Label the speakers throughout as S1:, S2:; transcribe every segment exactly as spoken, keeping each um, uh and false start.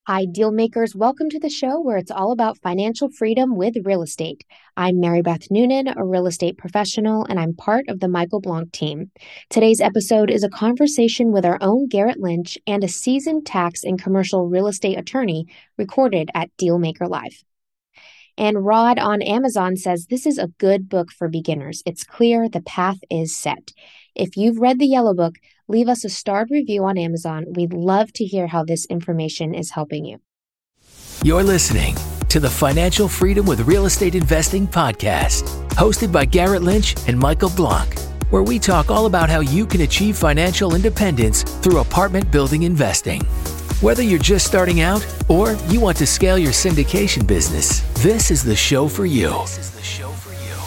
S1: Hi, deal makers. Welcome to the show where it's all about financial freedom with real estate. I'm Mary Beth Noonan, a real estate professional, and I'm part of the Michael Blank team. Today's episode is a conversation with our own Garrett Lynch and a seasoned tax and commercial real estate attorney recorded at Dealmaker Live. And Rod on Amazon says this is a good book for beginners. It's clear, the path is set. If you've read the Yellow Book, leave us a starred review on Amazon. We'd love to hear how this information is helping you.
S2: You're listening to the Financial Freedom with Real Estate Investing podcast, hosted by Garrett Lynch and Michael Blank, where we talk all about how you can achieve financial independence through apartment building investing. Whether you're just starting out or you want to scale your syndication business, this is the show for you. This is the show for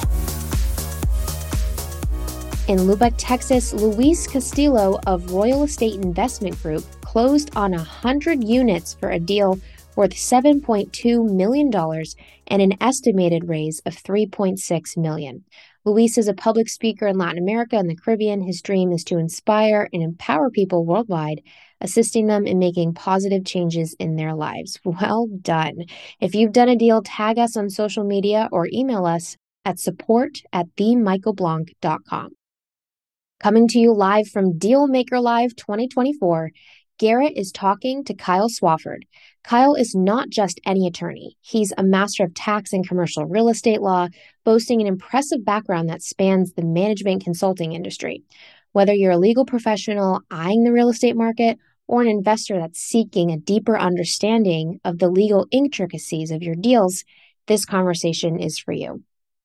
S2: you.
S1: In Lubbock, Texas, Luis Castillo of Royal Estate Investment Group closed on one hundred units for a deal worth seven point two million dollars and an estimated raise of three point six million dollars. Luis is a public speaker in Latin America and the Caribbean. His dream is to inspire and empower people worldwide, assisting them in making positive changes in their lives. Well done. If you've done a deal, tag us on social media or email us at support at the michael blank dot com. Coming to you live from Dealmaker Live twenty twenty-four, Garrett is talking to Kyle Swafford. Kyle is not just any attorney. He's a master of tax and commercial real estate law, boasting an impressive background that spans the management consulting industry. Whether you're a legal professional eyeing the real estate market or an investor that's seeking a deeper understanding of the legal intricacies of your deals, this conversation is for you.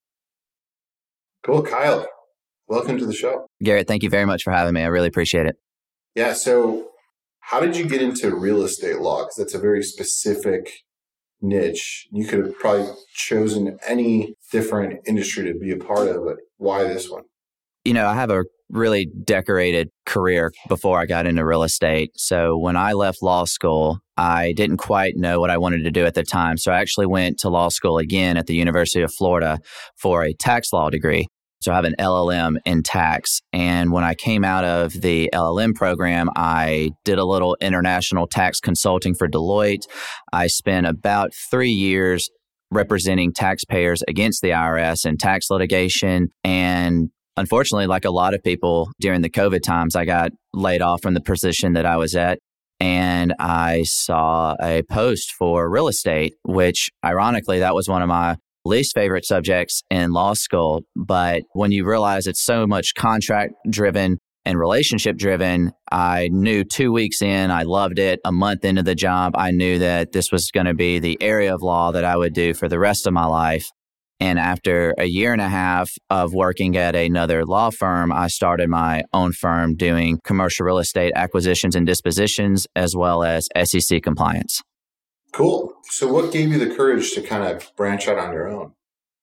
S3: Cool, Kyle. Welcome to the show.
S4: Garrett, thank you very much for having me. I really appreciate it.
S3: Yeah, so how did you get into real estate law? Because that's a very specific niche. You could have probably chosen any different industry to be a part of, but why this one?
S4: You know, I have a really decorated career before I got into real estate. So when I left law school, I didn't quite know what I wanted to do at the time. So I actually went to law school again at the University of Florida for a tax law degree. So I have an L L M in tax. And when I came out of the L L M program, I did a little international tax consulting for Deloitte. I spent about three years representing taxpayers against the I R S in tax litigation. And unfortunately, like a lot of people during the COVID times, I got laid off from the position that I was at. And I saw a post for real estate, which ironically, that was one of my least favorite subjects in law school. But when you realize it's so much contract driven and relationship driven, I knew two weeks in, I loved it. A month into the job, I knew that this was going to be the area of law that I would do for the rest of my life. And after a year and a half of working at another law firm, I started my own firm doing commercial real estate acquisitions and dispositions, as well as S E C compliance.
S3: Cool. So what gave you the courage to kind of branch out on your own?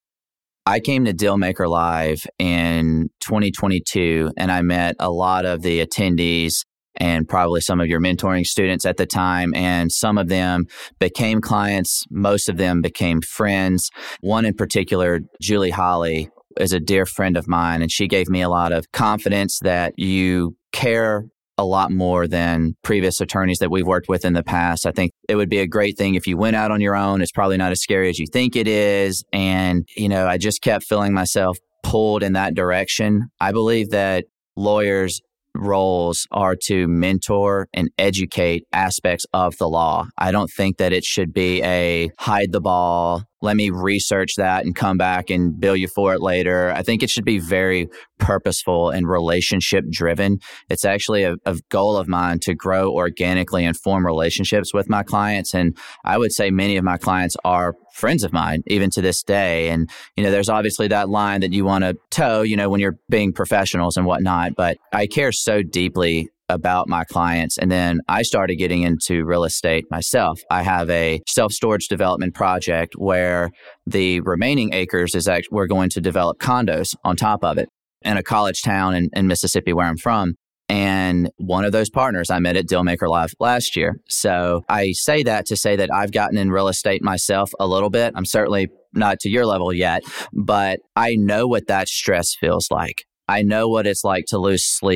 S4: I came to Dealmaker Live in twenty twenty-two, and I met a lot of the attendees and probably some of your mentoring students at the time. And some of them became clients. Most of them became friends. One in particular, Julie Holly, is a dear friend of mine, and she gave me a lot of confidence that you care a lot more than previous attorneys that we've worked with in the past. I think it would be a great thing if you went out on your own. It's probably not as scary as you think it is. And, you know, I just kept feeling myself pulled in that direction. I believe that lawyers' roles are to mentor and educate aspects of the law. I don't think that it should be a hide the ball, let me research that and come back and bill you for it later. I think it should be very purposeful and relationship driven. It's actually a, a goal of mine to grow organically and form relationships with my clients. And I would say many of my clients are friends of mine, even to this day. And, you know, there's obviously that line that you want to toe, you know, when you're being professionals and whatnot. But I care so deeply about my clients. And then I started getting into real estate myself. I have a self-storage development project where the remaining acres is actually, we're going to develop condos on top of it in a college town in, in Mississippi where I'm from. And one of those partners I met at Dealmaker Live last year. So I say that to say that I've gotten in real estate myself a little bit. I'm certainly not to your level yet, but I know what that stress feels like. I know what it's like to lose sleep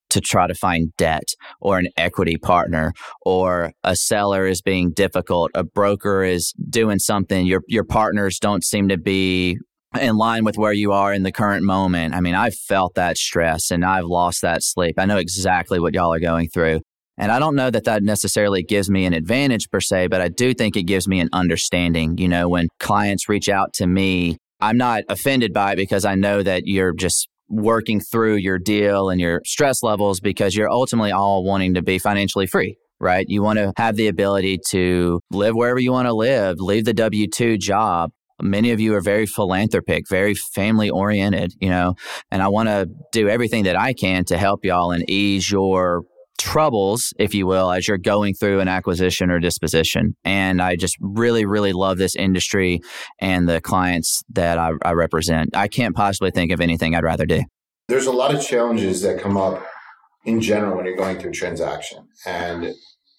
S4: to try to find debt or an equity partner, or a seller is being difficult, a broker is doing something, your your partners don't seem to be in line with where you are in the current moment. I mean, I've felt that stress and I've lost that sleep. I know exactly what y'all are going through. And I don't know that that necessarily gives me an advantage per se, but I do think it gives me an understanding. You know, when clients reach out to me, I'm not offended by it because I know that you're just working through your deal and your stress levels because you're ultimately all wanting to be financially free, right? You want to have the ability to live wherever you want to live, leave the W two job. Many of you are very philanthropic, very family oriented, you know, and I want to do everything that I can to help y'all and ease your troubles, if you will, as you're going through an acquisition or disposition. And I just really, really love this industry and the clients that I, I represent. I can't possibly think of anything I'd rather do.
S3: There's a lot of challenges that come up in general when you're going through a transaction. And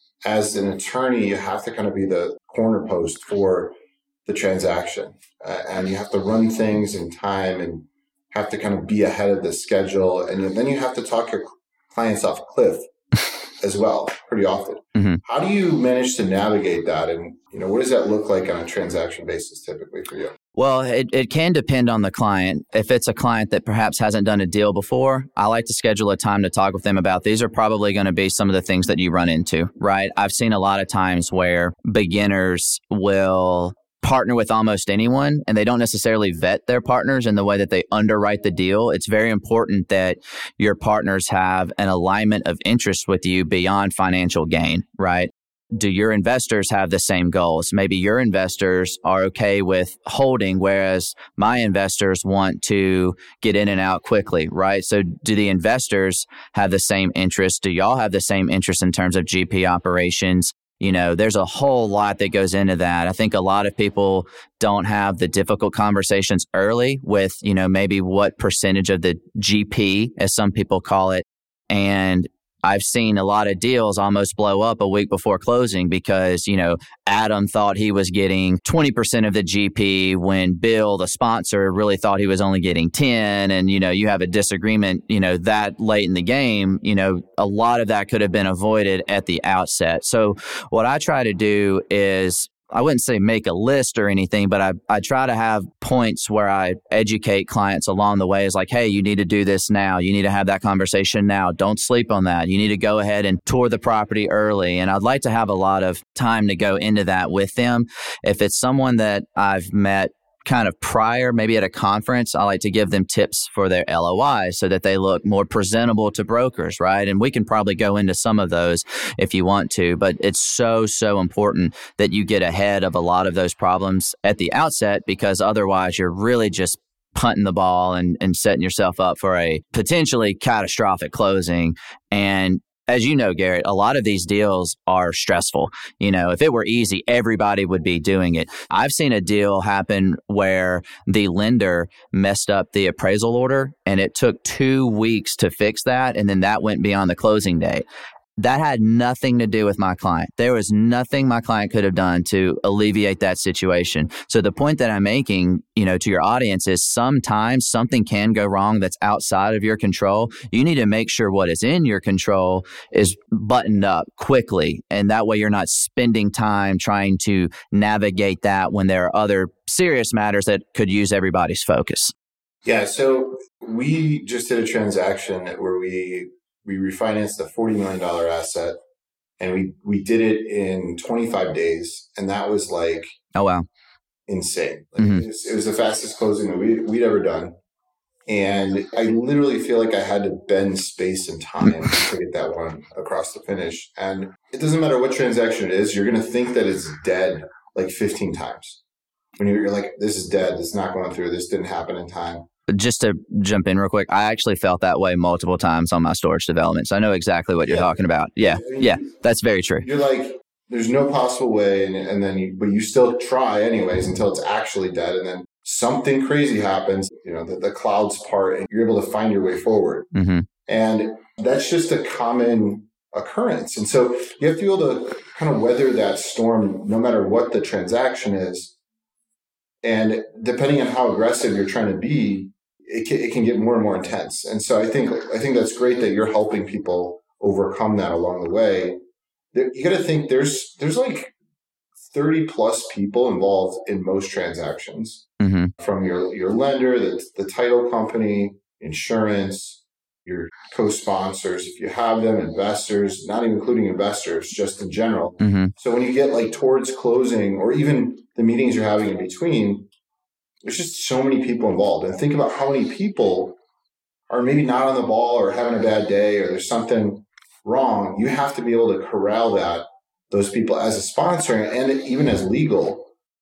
S3: as an attorney, you have to kind of be the corner post for the transaction. Uh, and you have to run things in time and have to kind of be ahead of the schedule. And then you have to talk your clients off a cliff as well, pretty often. Mm-hmm. How do you manage to navigate that? And, you know, what does that look like on a transaction basis typically for you?
S4: Well, it, it can depend on the client. If it's a client that perhaps hasn't done a deal before, I like to schedule a time to talk with them about these are probably going to be some of the things that you run into, right? I've seen a lot of times where beginners will partner with almost anyone and they don't necessarily vet their partners in the way that they underwrite the deal. It's very important that your partners have an alignment of interest with you beyond financial gain, right? Do your investors have the same goals? Maybe your investors are okay with holding, whereas my investors want to get in and out quickly, right? So do the investors have the same interest? Do y'all have the same interest in terms of G P operations? You know, there's a whole lot that goes into that. I think a lot of people don't have the difficult conversations early with, you know, maybe what percentage of the G P, as some people call it. And I've seen a lot of deals almost blow up a week before closing because, you know, Adam thought he was getting twenty percent of the G P when Bill, the sponsor, really thought he was only getting ten. And, you know, you have a disagreement, you know, that late in the game, you know, a lot of that could have been avoided at the outset. So what I try to do is, I wouldn't say make a list or anything, but I, I try to have points where I educate clients along the way. Is like, hey, you need to do this now. You need to have that conversation now. Don't sleep on that. You need to go ahead and tour the property early. And I'd like to have a lot of time to go into that with them. If it's someone that I've met kind of prior, maybe at a conference, I like to give them tips for their L O Is so that they look more presentable to brokers, right? And we can probably go into some of those if you want to, but it's so, so important that you get ahead of a lot of those problems at the outset, because otherwise you're really just punting the ball and, and setting yourself up for a potentially catastrophic closing. And as you know, Garrett, a lot of these deals are stressful. You know, if it were easy, everybody would be doing it. I've seen a deal happen where the lender messed up the appraisal order and it took two weeks to fix that. And then that went beyond the closing date. That had nothing to do with my client. There was nothing my client could have done to alleviate that situation. So the point that I'm making, you know, to your audience is sometimes something can go wrong that's outside of your control. You need to make sure what is in your control is buttoned up quickly. And that way you're not spending time trying to navigate that when there are other serious matters that could use everybody's focus.
S3: Yeah. So we just did a transaction where we We refinanced a forty million dollars asset, and we, we did it in twenty-five days. And that was like,
S4: oh, wow,
S3: insane. Like
S4: mm-hmm.
S3: it, was, it was the fastest closing that we, we'd ever done. And I literally feel like I had to bend space and time to get that one across the finish. And it doesn't matter what transaction it is, you're going to think that it's dead like fifteen times. When you're, you're like, this is dead. It's not going through. This didn't happen in time.
S4: Just to jump in real quick, I actually felt that way multiple times on my storage developments. I know exactly what you're yeah. talking about. Yeah, yeah, that's very true.
S3: You're like, there's no possible way, and, and then you, but you still try anyways until it's actually dead, and then something crazy happens. You know, the, the clouds part, and you're able to find your way forward. Mm-hmm. And that's just a common occurrence. And so you have to be able to kind of weather that storm, no matter what the transaction is. And depending on how aggressive you're trying to be, it can, it can get more and more intense. And so I think I think that's great that you're helping people overcome that along the way. You got to think there's there's like thirty plus people involved in most transactions,
S4: mm-hmm.
S3: from your, your lender, the, the title company, insurance, your co-sponsors, if you have them, investors, not even including investors, just in general.
S4: Mm-hmm.
S3: So when you get like towards closing or even the meetings you're having in between, there's just so many people involved. And think about how many people are maybe not on the ball or having a bad day or there's something wrong. You have to be able to corral that, those people as a sponsor and even as legal.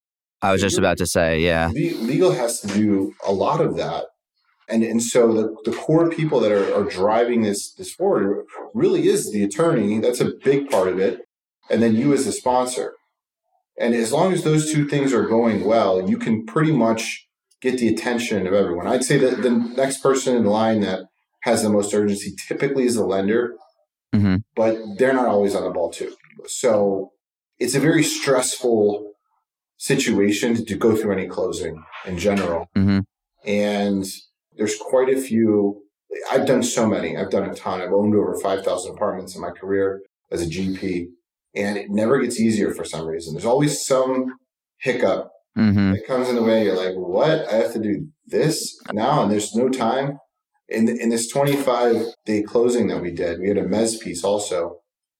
S4: I was just about to say, yeah.
S3: Legal has to do a lot of that. And and so the, the core people that are, are driving this, this forward really is the attorney. That's a big part of it. And then you as the sponsor. And as long as those two things are going well, you can pretty much get the attention of everyone. I'd say that the next person in line that has the most urgency typically is the lender,
S4: mm-hmm.
S3: but they're not always on the ball too. So it's a very stressful situation to, to go through any closing in general.
S4: Mm-hmm.
S3: And there's quite a few. I've done so many. I've done a ton. I've owned over five thousand apartments in my career as a G P. And it never gets easier for some reason. There's always some hiccup
S4: mm-hmm.
S3: that comes in the way. You're like, what? I have to do this now? And there's no time. In, in this twenty-five day closing that we did, we had a mezz piece also.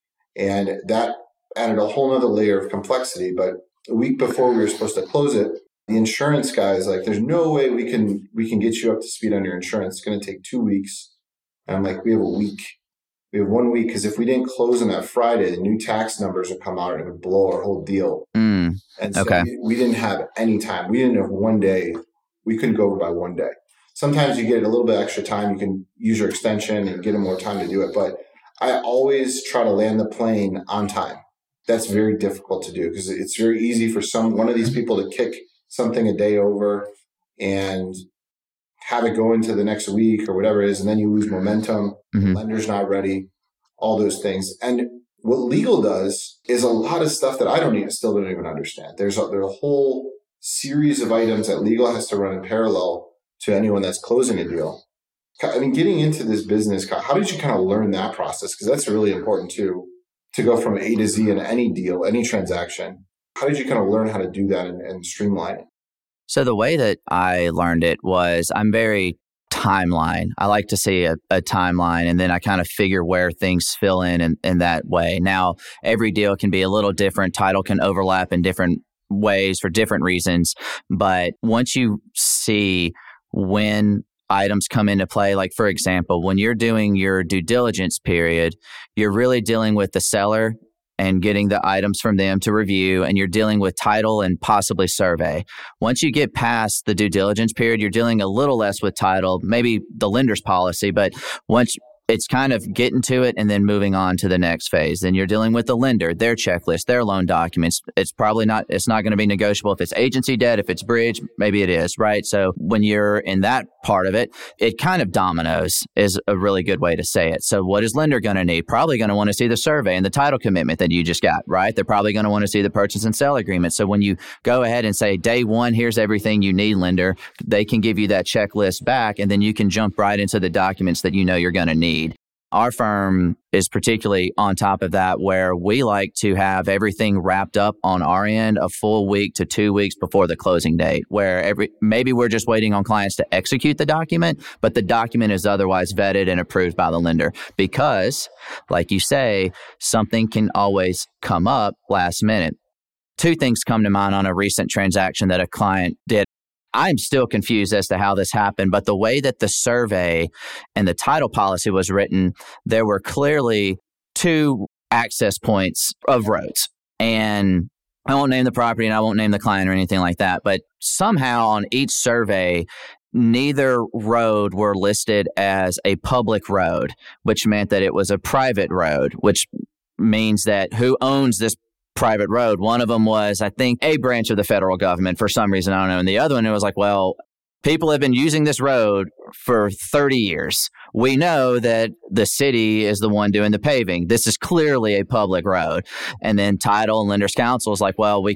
S3: And that added a whole nother layer of complexity. But a week before we were supposed to close it, the insurance guy is like, there's no way we can we can get you up to speed on your insurance. It's going to take two weeks. And I'm like, we have a week. We have one week because if we didn't close on that Friday, the new tax numbers would come out and it would blow our whole deal.
S4: Mm,
S3: and so
S4: okay.
S3: we, we didn't have any time. We didn't have one day. We couldn't go over by one day. Sometimes you get a little bit extra time. You can use your extension and get them more time to do it. But I always try to land the plane on time. That's very difficult to do because it's very easy for some one of these people to kick something a day over and have it go into the next week or whatever it is, and then you lose momentum.
S4: Mm-hmm.
S3: The lender's not ready, all those things. And what legal does is a lot of stuff that I don't even, still don't even understand. There's a, there's a whole series of items that legal has to run in parallel to anyone that's closing a deal. I mean, getting into this business, how did you kind of learn that process? Because that's really important too, to go from A to Z in any deal, any transaction. How did you kind of learn how to do that and, and streamline it?
S4: So the way that I learned it was I'm very timeline. I like to see a, a timeline and then I kind of figure where things fill in, in in that way. Now, every deal can be a little different. Title can overlap in different ways for different reasons. But once you see when items come into play, like for example, when you're doing your due diligence period, you're really dealing with the seller and getting the items from them to review, and you're dealing with title and possibly survey. Once you get past the due diligence period, you're dealing a little less with title, maybe the lender's policy, but once it's kind of getting to it and then moving on to the next phase. Then you're dealing with the lender, their checklist, their loan documents. It's probably not, it's not going to be negotiable if it's agency debt, if it's bridge, maybe it is, right? So when you're in that part of it, it kind of dominoes is a really good way to say it. So what is lender going to need? Probably going to want to see the survey and the title commitment that you just got, right? They're probably going to want to see the purchase and sale agreement. So when you go ahead and say day one, here's everything you need, lender, they can give you that checklist back and then you can jump right into the documents that you know you're going to need. Our firm is particularly on top of that, where we like to have everything wrapped up on our end a full week to two weeks before the closing date, where every maybe we're just waiting on clients to execute the document, but the document is otherwise vetted and approved by the lender. Because, like you say, something can always come up last minute. Two things come to mind on a recent transaction that a client did. I'm still confused as to how this happened, but the way that the survey and the title policy was written, there were clearly two access points of roads. And I won't name the property and I won't name the client or anything like that, but somehow on each survey, neither road were listed as a public road, which meant that it was a private road, which means that who owns this private road. One of them was, I think, a branch of the federal government for some reason, I don't know. And the other one, it was like, well, people have been using this road for thirty years. We know that the city is the one doing the paving. This is clearly a public road. And then title and lenders council is like, well, we can't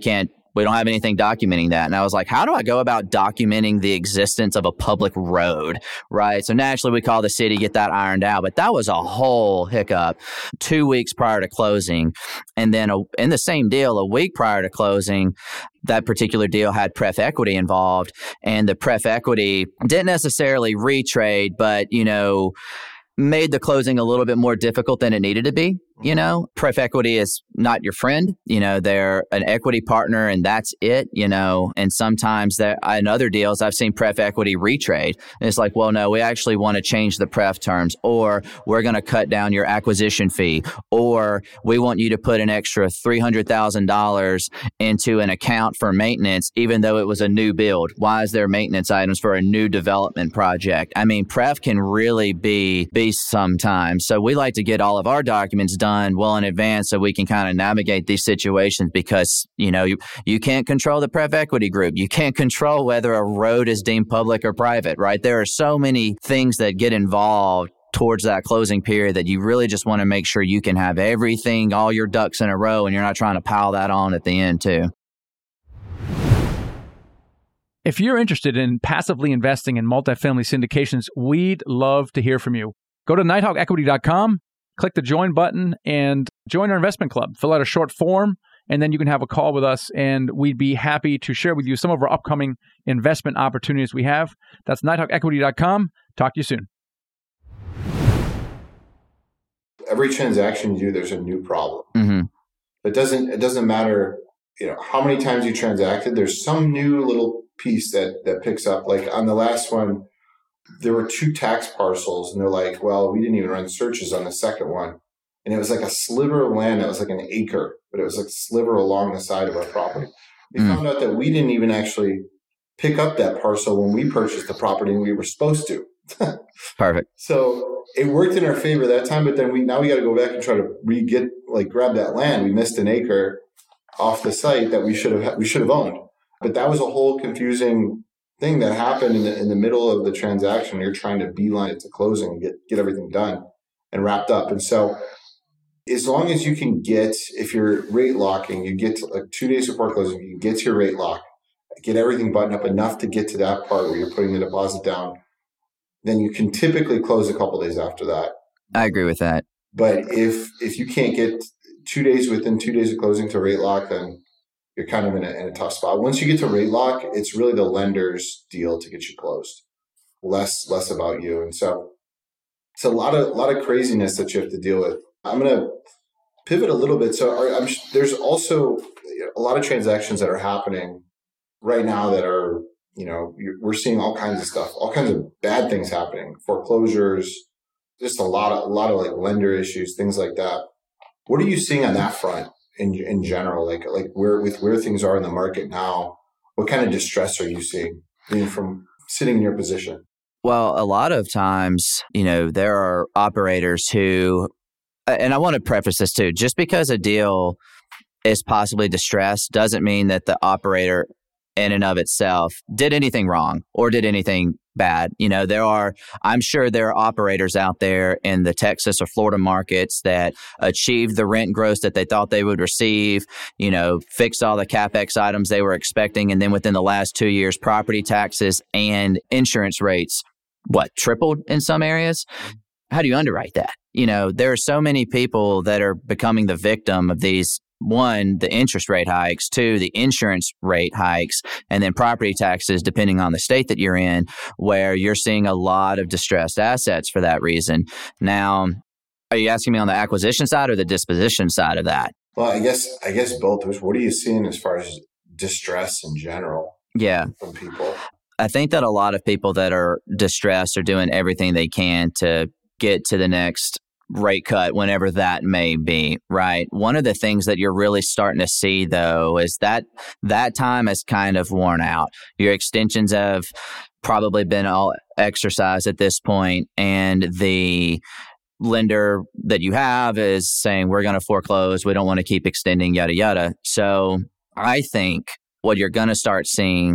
S4: we don't have anything documenting that. And I was like, how do I go about documenting the existence of a public road, right? So naturally, we call the city, get that ironed out. But that was a whole hiccup two weeks prior to closing. And then a, in the same deal, a week prior to closing, that particular deal had pref equity involved. And the pref equity didn't necessarily retrade, but, you know, made the closing a little bit more difficult than it needed to be. You know, pref equity is not your friend. You know, they're an equity partner and that's it, you know, and sometimes that in other deals, I've seen pref equity retrade. And it's like, well, no, we actually want to change the pref terms, or we're going to cut down your acquisition fee, or we want you to put an extra three hundred thousand dollars into an account for maintenance, even though it was a new build. Why is there maintenance items for a new development project? I mean, pref can really be beast sometimes. So we like to get all of our documents done well in advance so we can kind of navigate these situations, because, you know, you, you can't control the pref equity group. You can't control whether a road is deemed public or private, right? There are so many things that get involved towards that closing period that you really just want to make sure you can have everything, all your ducks in a row, and you're not trying to pile that on at the end too.
S5: If you're interested in passively investing in multifamily syndications, we'd love to hear from you. Go to nighthawk equity dot com. Click the join button and join our investment club. Fill out a short form, and then you can have a call with us, and we'd be happy to share with you some of our upcoming investment opportunities we have. That's nighthawk equity dot com. Talk to you soon.
S3: Every transaction you do, there's a new problem.
S4: Mm-hmm.
S3: It doesn't. It doesn't matter, you know, how many times you transacted. There's some new little piece that that picks up. Like on the last one, there were two tax parcels, and they're like, well, we didn't even run searches on the second one. And it was like a sliver of land that was like an acre, but it was like a sliver along the side of our property. We mm. found out that we didn't even actually pick up that parcel when we purchased the property, and we were supposed to.
S4: Perfect.
S3: So it worked in our favor that time, but then we now we got to go back and try to re-get, like grab that land. We missed an acre off the site that we should have we should have owned. But that was a whole confusing thing that happened in the in the middle of the transaction. You're trying to beeline it to closing and get, get everything done and wrapped up. And so as long as you can get, if you're rate locking, you get to like two days before closing, you can get to your rate lock, get everything buttoned up enough to get to that part where you're putting the deposit down, then you can typically close a couple days after that.
S4: I agree with that.
S3: But if if you can't get two days within two days of closing to rate lock, then you're kind of in a, in a tough spot. Once you get to rate lock, it's really the lender's deal to get you closed, less less about you. And so it's a lot of a lot of craziness that you have to deal with. I'm going to pivot a little bit. So are, I'm, there's also a lot of transactions that are happening right now that are, you know, we're seeing all kinds of stuff, all kinds of bad things happening, foreclosures, just a lot of a lot of like lender issues, things like that. What are you seeing on that front? In in general, like like where with where things are in the market now, what kind of distress are you seeing, being from sitting in your position?
S4: Well, a lot of times, you know, there are operators who, and I want to preface this too, just because a deal is possibly distressed doesn't mean that the operator in and of itself did anything wrong or did anything bad. You know, there are, I'm sure there are operators out there in the Texas or Florida markets that achieved the rent gross that they thought they would receive, you know, fixed all the CapEx items they were expecting. And then within the last two years, property taxes and insurance rates, what, tripled in some areas? How do you underwrite that? You know, there are so many people that are becoming the victim of these, one, the interest rate hikes, two, the insurance rate hikes, and then property taxes, depending on the state that you're in, where you're seeing a lot of distressed assets for that reason. Now, are you asking me on the acquisition side or the disposition side of that?
S3: Well, I guess I guess both. What are you seeing as far as distress in general?
S4: Yeah.
S3: From people?
S4: I think that a lot of people that are distressed are doing everything they can to get to the next rate cut, whenever that may be, right? One of the things that you're really starting to see, though, is that that time has kind of worn out. Your extensions have probably been all exercised at this point, and the lender that you have is saying, we're going to foreclose, we don't want to keep extending, yada, yada. So I think what you're going to start seeing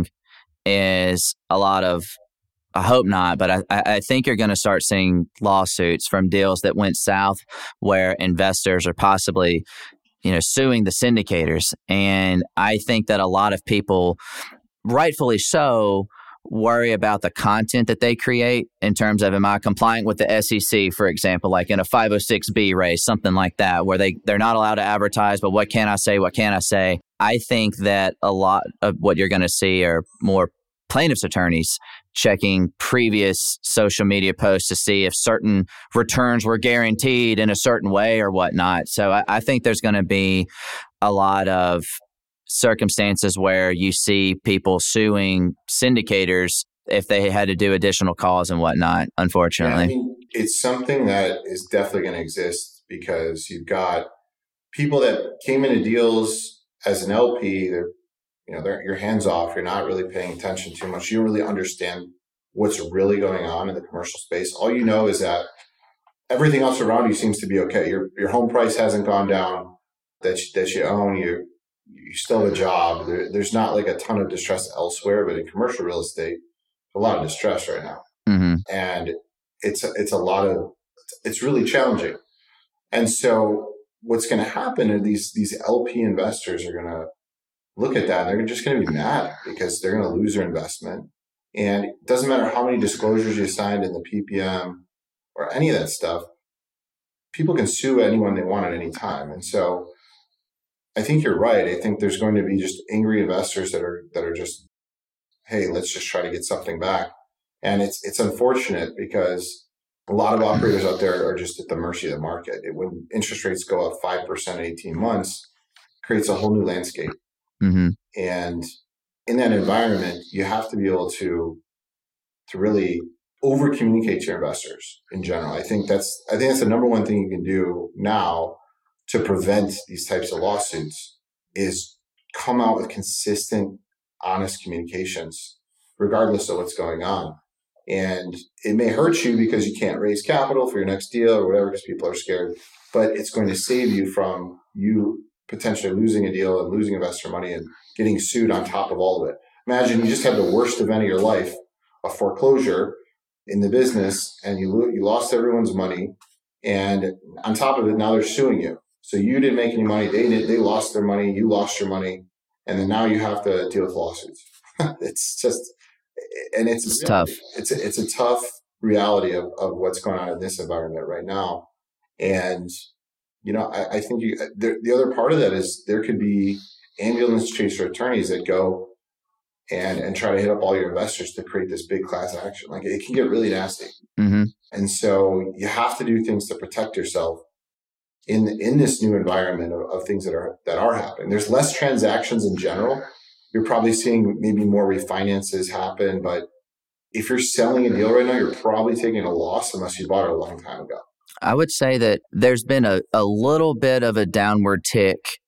S4: is a lot of, I hope not, but I, I think you're going to start seeing lawsuits from deals that went south where investors are possibly you know, suing the syndicators. And I think that a lot of people, rightfully so, worry about the content that they create in terms of, am I compliant with the S E C, for example, like in a five oh six B race, something like that, where they, they're not allowed to advertise, but what can I say? What can I say? I think that a lot of what you're going to see are more plaintiffs' attorneys checking previous social media posts to see if certain returns were guaranteed in a certain way or whatnot. So I, I think there's going to be a lot of circumstances where you see people suing syndicators if they had to do additional calls and whatnot, unfortunately.
S3: Yeah, I mean, it's something that is definitely going to exist because you've got people that came into deals as an L P, they're, you know, they're, you're hands off, you're not really paying attention too much. You don't really understand what's really going on in the commercial space. All you know is that everything else around you seems to be okay. Your your home price hasn't gone down, that you, that you own, you you still have a job. There, there's not like a ton of distress elsewhere, but in commercial real estate, a lot of distress right now.
S4: Mm-hmm.
S3: And it's, it's a lot of, it's really challenging. And so what's going to happen are these, these L P investors are going to look at that and they're just going to be mad because they're going to lose their investment. And it doesn't matter how many disclosures you signed in the P P M or any of that stuff, people can sue anyone they want at any time. And so I think you're right. I think there's going to be just angry investors that are that are just, hey, let's just try to get something back. And it's it's unfortunate because a lot of operators out there are just at the mercy of the market. It, when interest rates go up five percent in eighteen months, it creates a whole new landscape.
S4: Mm-hmm.
S3: And in that environment, you have to be able to to really over communicate to your investors in general. I think that's I think that's the number one thing you can do now to prevent these types of lawsuits is come out with consistent, honest communications, regardless of what's going on. And it may hurt you because you can't raise capital for your next deal or whatever because people are scared, but it's going to save you from you potentially losing a deal and losing investor money and getting sued on top of all of it. Imagine you just had the worst event of your life, a foreclosure in the business, and you lo- you lost everyone's money. And on top of it, now they're suing you. So you didn't make any money. They did. They lost their money. You lost your money. And then now you have to deal with lawsuits. It's just, and it's,
S4: it's
S3: really,
S4: tough.
S3: It's a, it's a tough reality of, of what's going on in this environment right now. And, you know, I, I think you, the, the other part of that is there could be ambulance chaser attorneys that go and, and try to hit up all your investors to create this big class action. Like it can get really nasty.
S4: Mm-hmm.
S3: And so you have to do things to protect yourself in in this new environment of, of things that are that are happening. There's less transactions in general. You're probably seeing maybe more refinances happen, but if you're selling a deal right now, you're probably taking a loss unless you bought it a long time ago.
S4: I would say that there's been a, a little bit of a downward tick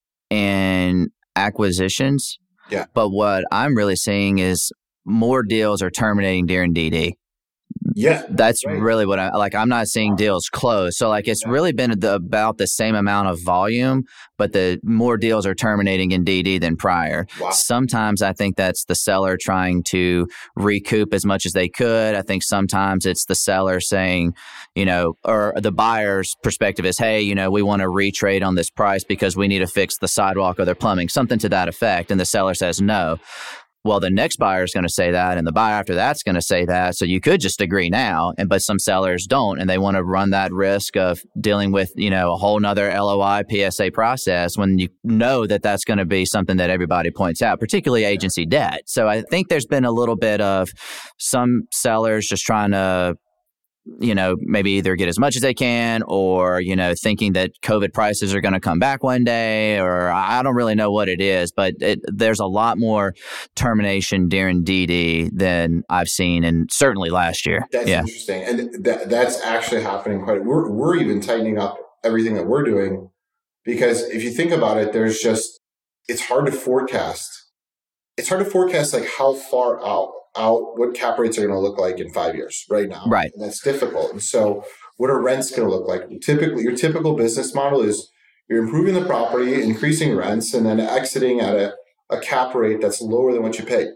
S4: in acquisitions.
S3: Yeah.
S4: But what I'm really seeing is more deals are terminating during D D.
S3: Yeah.
S4: That's
S3: right.
S4: really what I like. I'm not seeing deals close. So like it's yeah. really been the, about the same amount of volume, but the more deals are terminating in D D than prior.
S3: Wow.
S4: Sometimes I think that's the seller trying to recoup as much as they could. I think sometimes it's the seller saying, you know, or the buyer's perspective is, hey, you know, we want to retrade on this price because we need to fix the sidewalk or their plumbing, something to that effect. And the seller says no. Well, the next buyer is going to say that, and the buyer after that's going to say that. So you could just agree now, and but some sellers don't, and they want to run that risk of dealing with, you know, a whole nother L O I P S A process when you know that that's going to be something that everybody points out, particularly agency debt. So I think there's been a little bit of some sellers just trying to, you know, maybe either get as much as they can or, you know, thinking that COVID prices are going to come back one day, or I don't really know what it is, but it, there's a lot more termination during D D than I've seen, and certainly last year.
S3: That's
S4: yeah.
S3: interesting. And that, that's actually happening quite, we're, we're even tightening up everything that we're doing because if you think about it, there's just, it's hard to forecast. It's hard to forecast like how far out. out what cap rates are going to look like in five years right now.
S4: Right.
S3: And that's difficult. And so what are rents going to look like? Typically, your typical business model is you're improving the property, increasing rents, and then exiting at a, a cap rate that's lower than what you pay.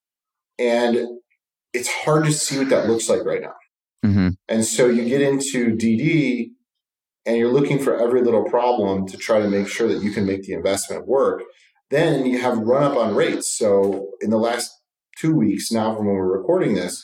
S3: And it's hard to see what that looks like right now.
S4: Mm-hmm.
S3: And so you get into D D and you're looking for every little problem to try to make sure that you can make the investment work, then you have run up on rates. So in the last two weeks now from when we're recording this,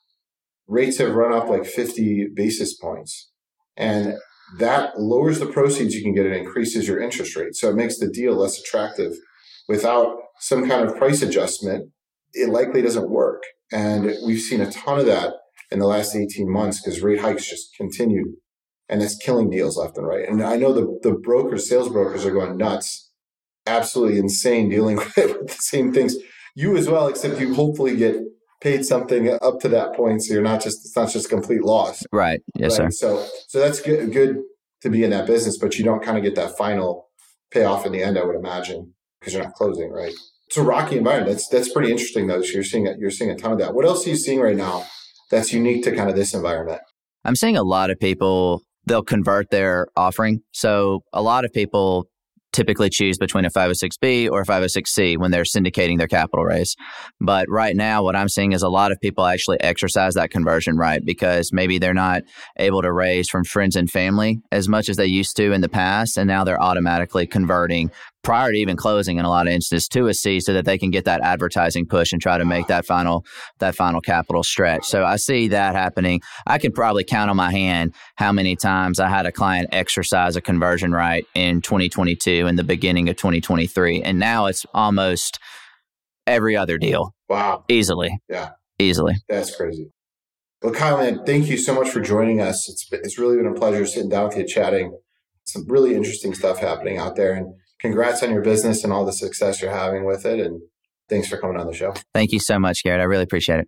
S3: rates have run up like fifty basis points. And that lowers the proceeds you can get and increases your interest rate. So it makes the deal less attractive. Without some kind of price adjustment, it likely doesn't work. And we've seen a ton of that in the last eighteen months because rate hikes just continued. And that's killing deals left and right. And I know the, the brokers, sales brokers are going nuts, absolutely insane dealing with the same things. You as well, except you hopefully get paid something up to that point, so you're not just it's not just complete loss.
S4: Right. Yes, right? sir.
S3: So so that's good good to be in that business, but you don't kind of get that final payoff in the end, I would imagine, because you're not closing, right? It's a rocky environment. That's that's pretty interesting though. So you're seeing you're seeing a ton of that. What else are you seeing right now that's unique to kind of this environment?
S4: I'm seeing a lot of people, they'll convert their offering. So a lot of people typically choose between a five oh six B or a five oh six C when they're syndicating their capital raise. But right now, what I'm seeing is a lot of people actually exercise that conversion right because maybe they're not able to raise from friends and family as much as they used to in the past. And now they're automatically converting prior to even closing in a lot of instances to a C so that they can get that advertising push and try to make that final that final capital stretch. So I see that happening. I can probably count on my hand how many times I had a client exercise a conversion right in twenty twenty-two and the beginning of twenty twenty-three. And now it's almost every other deal.
S3: Wow.
S4: Easily.
S3: Yeah.
S4: Easily.
S3: That's crazy. Well, Kyle, man, thank you so much for joining us. It's it's really been a pleasure sitting down with you, chatting. Some really interesting stuff happening out there. And congrats on your business and all the success you're having with it. And thanks for coming on the show.
S4: Thank you so much, Garrett. I really appreciate it.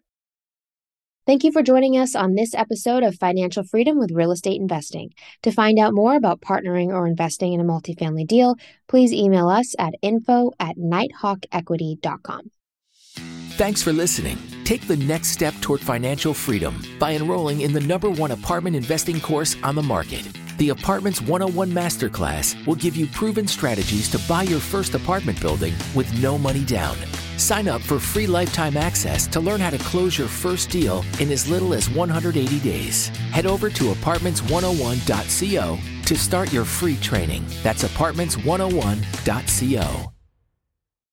S1: Thank you for joining us on this episode of Financial Freedom with Real Estate Investing. To find out more about partnering or investing in a multifamily deal, please email us at info at nighthawk equity dot com.
S2: Thanks for listening. Take the next step toward financial freedom by enrolling in the number one apartment investing course on the market. The Apartments one oh one Masterclass will give you proven strategies to buy your first apartment building with no money down. Sign up for free lifetime access to learn how to close your first deal in as little as one hundred eighty days. Head over to apartments one oh one dot co to start your free training. That's apartments one oh one dot co.